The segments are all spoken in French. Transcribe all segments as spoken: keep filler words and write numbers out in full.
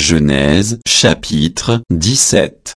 Genèse chapitre dix-sept.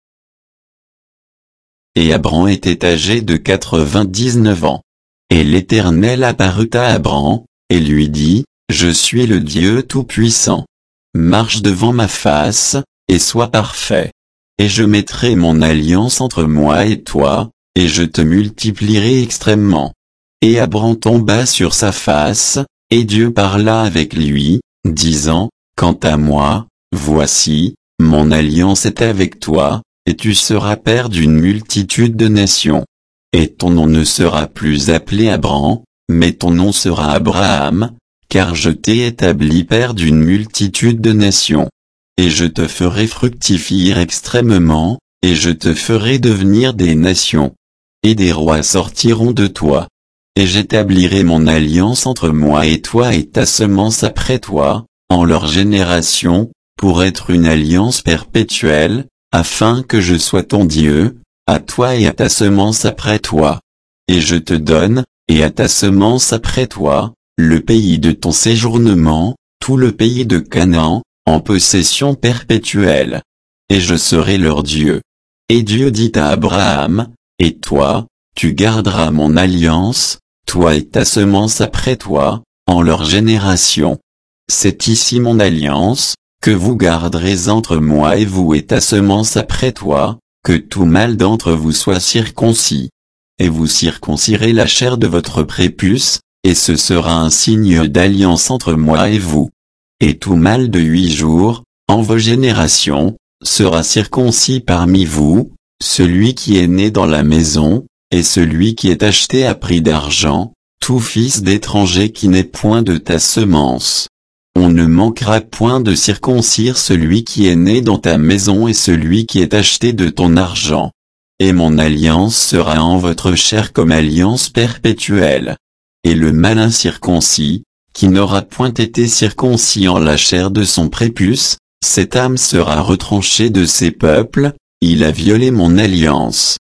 Et Abram était âgé de quatre-vingt-dix-neuf ans. Et l'Éternel apparut à Abram, et lui dit, Je suis le Dieu Tout-Puissant. Marche devant ma face, et sois parfait. Et je mettrai mon alliance entre moi et toi, et je te multiplierai extrêmement. Et Abram tomba sur sa face, et Dieu parla avec lui, disant, Quant à moi, voici, mon alliance est avec toi, et tu seras père d'une multitude de nations. Et ton nom ne sera plus appelé Abram, mais ton nom sera Abraham, car je t'ai établi père d'une multitude de nations. Et je te ferai fructifier extrêmement, et je te ferai devenir des nations. Et des rois sortiront de toi. Et j'établirai mon alliance entre moi et toi et ta semence après toi, en leur génération, pour être une alliance perpétuelle, afin que je sois ton Dieu, à toi et à ta semence après toi. Et je te donne, et à ta semence après toi, le pays de ton séjournement, tout le pays de Canaan, en possession perpétuelle. Et je serai leur Dieu. Et Dieu dit à Abraham, Et toi, tu garderas mon alliance, toi et ta semence après toi, en leur génération. C'est ici mon alliance, que vous garderez entre moi et vous et ta semence après toi, que tout mâle d'entre vous soit circoncis. Et vous circoncirez la chair de votre prépuce, et ce sera un signe d'alliance entre moi et vous. Et tout mâle de huit jours, en vos générations, sera circoncis parmi vous, celui qui est né dans la maison, et celui qui est acheté à prix d'argent, tout fils d'étranger qui n'est point de ta semence. On ne manquera point de circoncire celui qui est né dans ta maison et celui qui est acheté de ton argent. Et mon alliance sera en votre chair comme alliance perpétuelle. Et le mâle incirconcis, qui n'aura point été circoncis en la chair de son prépuce, cette âme sera retranchée de ses peuples, il a violé mon alliance.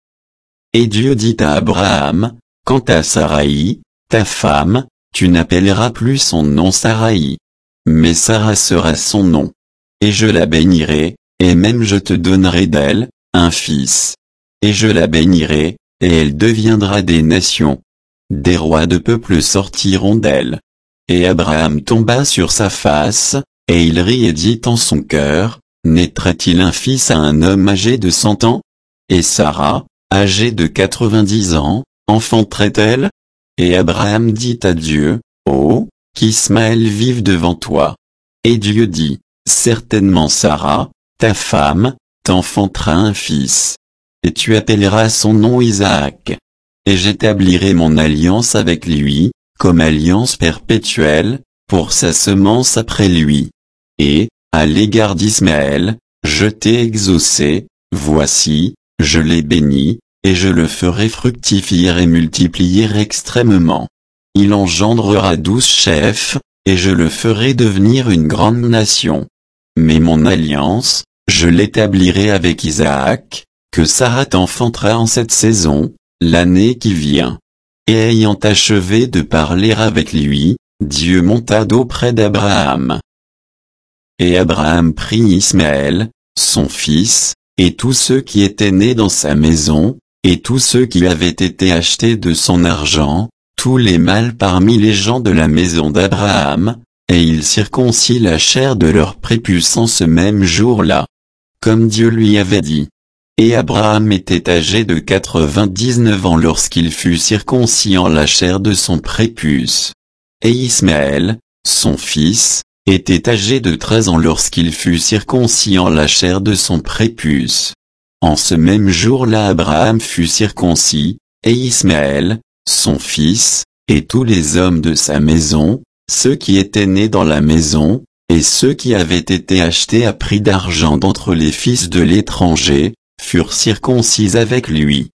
Et Dieu dit à Abraham, Quant à Saraï, ta femme, tu n'appelleras plus son nom Saraï. Mais Sarah sera son nom. Et je la bénirai, et même je te donnerai d'elle, un fils. Et je la bénirai, et elle deviendra des nations. Des rois de peuples sortiront d'elle. Et Abraham tomba sur sa face, et il rit et dit en son cœur, Naîtra-t-il un fils à un homme âgé de cent ans? Et Sarah, âgée de quatre-vingt-dix ans, enfanterait-elle? Et Abraham dit à Dieu, Oh, qu'Ismaël vive devant toi. Et Dieu dit, Certainement Sarah, ta femme, t'enfantera un fils. Et tu appelleras son nom Isaac. Et j'établirai mon alliance avec lui, comme alliance perpétuelle, pour sa semence après lui. Et, à l'égard d'Ismaël, je t'ai exaucé, voici, je l'ai béni, et je le ferai fructifier et multiplier extrêmement. Il engendrera douze chefs, et je le ferai devenir une grande nation. Mais mon alliance, je l'établirai avec Isaac, que Sarah t'enfantera en cette saison, l'année qui vient. Et ayant achevé de parler avec lui, Dieu monta d'auprès d'Abraham. Et Abraham prit Ismaël, son fils, et tous ceux qui étaient nés dans sa maison, et tous ceux qui avaient été achetés de son argent, tous les mâles parmi les gens de la maison d'Abraham, et il circoncit la chair de leur prépuce en ce même jour-là. Comme Dieu lui avait dit. Et Abraham était âgé de quatre-vingt-dix-neuf ans lorsqu'il fut circoncis en la chair de son prépuce. Et Ismaël, son fils, était âgé de treize ans lorsqu'il fut circoncis en la chair de son prépuce. En ce même jour-là Abraham fut circoncis, et Ismaël, son fils, et tous les hommes de sa maison, ceux qui étaient nés dans la maison, et ceux qui avaient été achetés à prix d'argent d'entre les fils de l'étranger, furent circoncis avec lui.